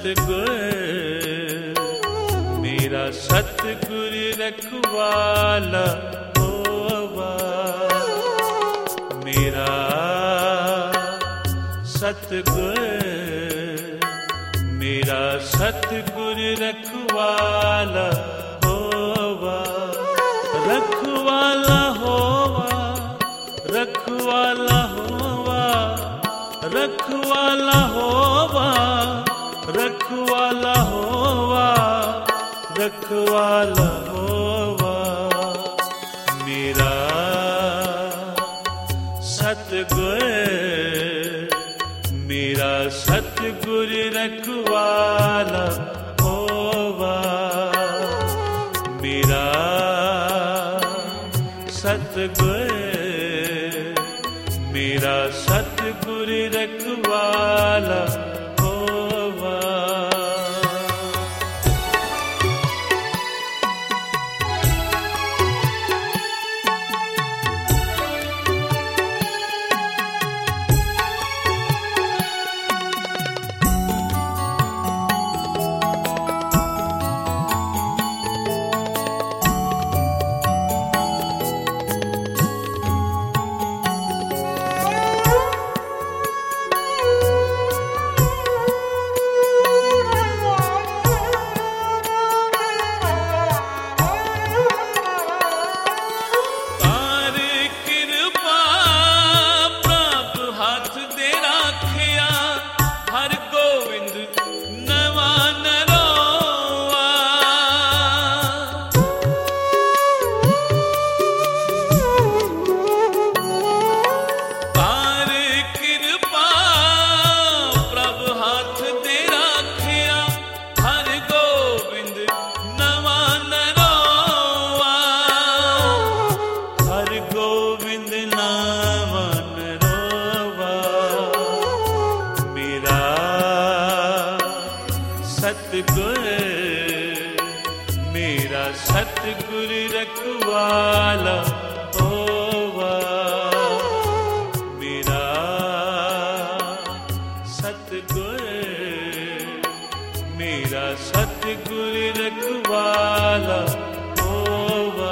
सतगुर मेरा सतगुर रखवाला होवा। मेरा सतगुर मेरा सतगुर रखवाला होवा। रखवाला होवा रखवाला होवा रखवाला होवा रखवाला होवा रखवाला होवा। मेरा सतगुर मेरा सतगुर रखवाला होवा। मेरा सतगुर मेरा सतगुर रखवाला होवा। सतगुर मेरा सतगुर रखवाला होवा। मेरा सतगुर मेरा सतगुर रखवाला होवा।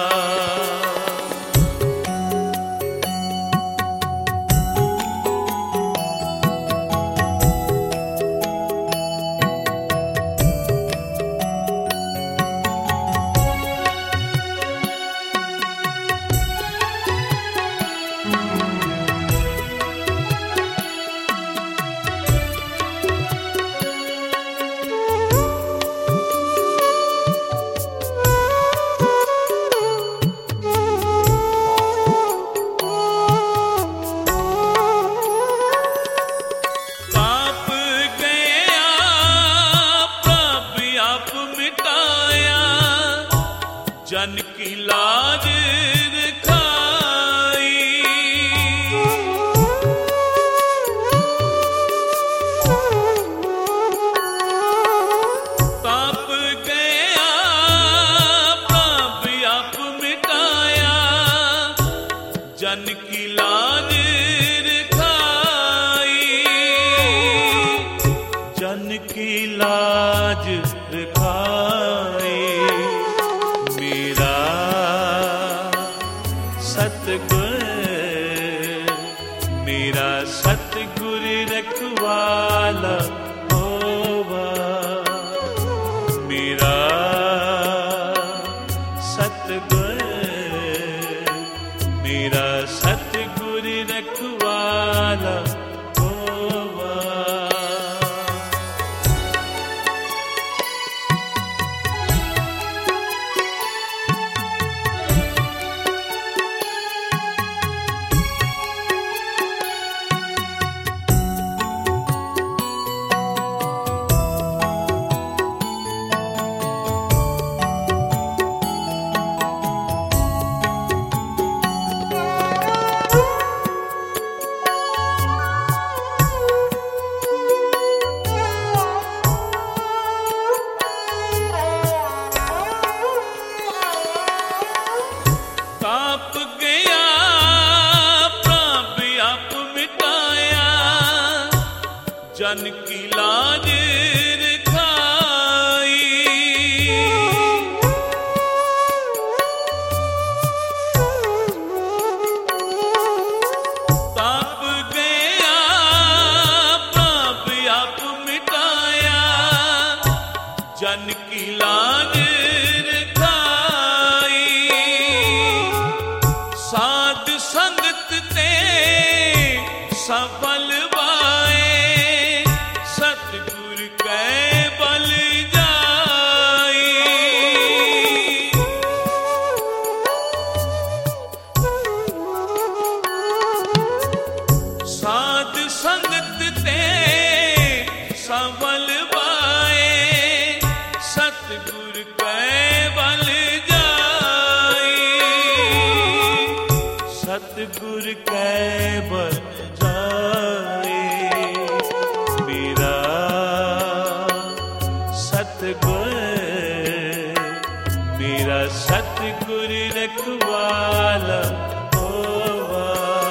जन की लाज दिखाई पाप गया पाप आप मिटाया। जन की लाज दिखाई जन की लाज दिखाई। मेरा सतगुर मेरा सतगुर रखवाला होवा। मेरा सतगुर मेरा सतगुर रखवाला होवा। जन की लाज सतगुर कै बजाए। मेरा सतगुर मेरा सतगुर रखवाला होवा।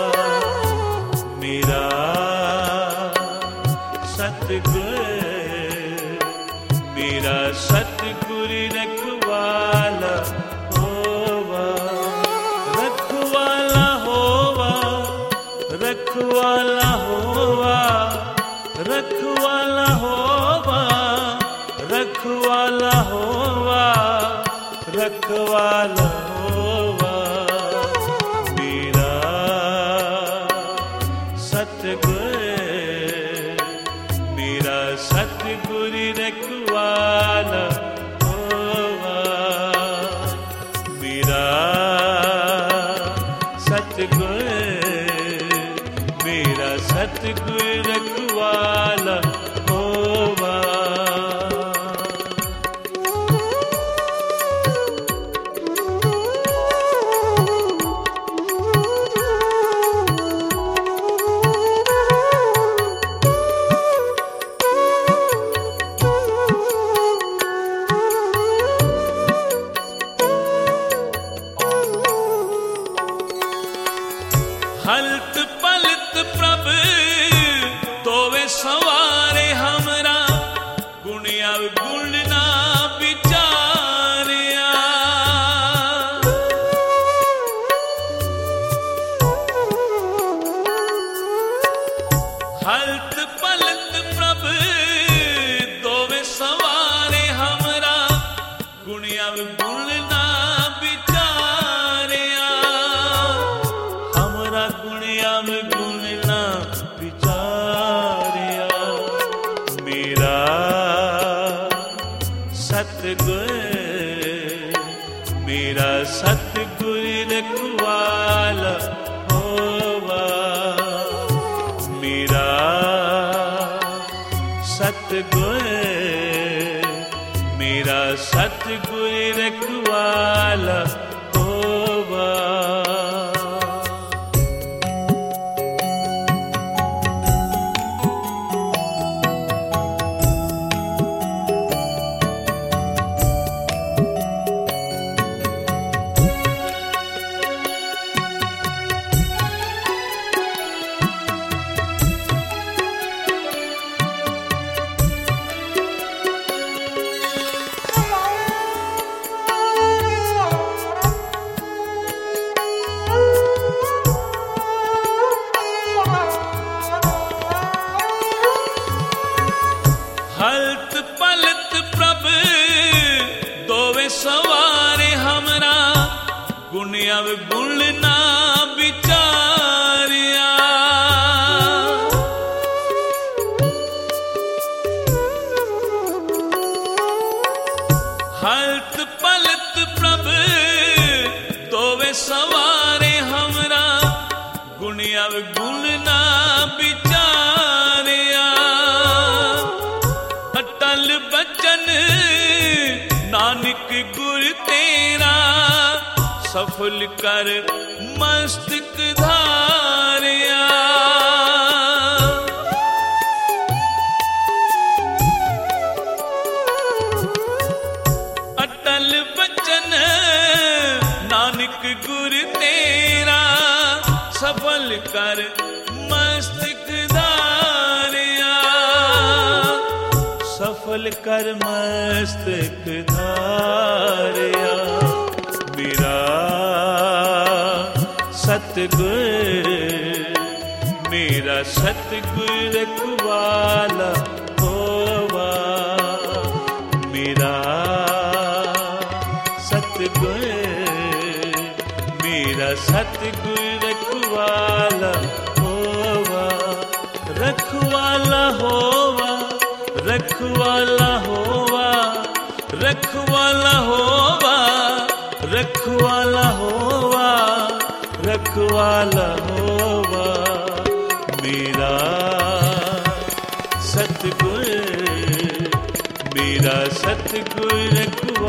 मेरा सतगुर मेरा सतगुर रखवाला होवा। रखवाला होवा रखवाला होवा रखवाला होवा रखवाला होवा रखवाला होवा। मेरा सतगुर मेरा सतगुर रखवाला होवा। मेरा सतगुर मेरा सतगुर रखवाला होवा। हलत पलत प्रभ दोवे सवारे हमरा। गुणिया गुण ना विचारिया। हलत पलत प्रभ दोवे सवारे हमरा। गुणिया गुण ना विचारिया। हमरा गुणिया में गुण ना विचारिया। मेरा सतगुर मेरा सतगुर रखवाला होवा। मेरा सतगुर मेरा सतगुर रखवाला होवा। हलत पलत प्रभ दोवे सवारे हमरा। गुणिया गुण ना विचारिया। हलत पलत प्रभ दोवे सवारे हमरा। गुणिया गुण ना विचारिया। अटल बचन नानक गुर तेरा। सफल कर मस्तक धारिया। अटल बचन नानक गुर तेरा। सफल कर मस्तक धारिया। सफल कर मस्तक धारिया। मेरा सतगुर मेरा सतगुर रखवाला होवा। मेरा सतगुर मेरा सतगुर रखवाला होवा। रखवाला होवा रखवाला होवा रखवाला होवा रखवाला होवा रखवाला होवा। मेरा सतगुर मेरा सतगुर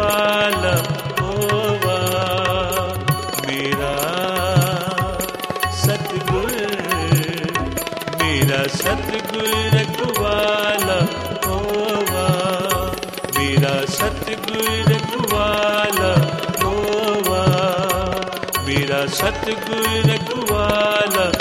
रखवाला होवा। मेरा सतगुर रखवाला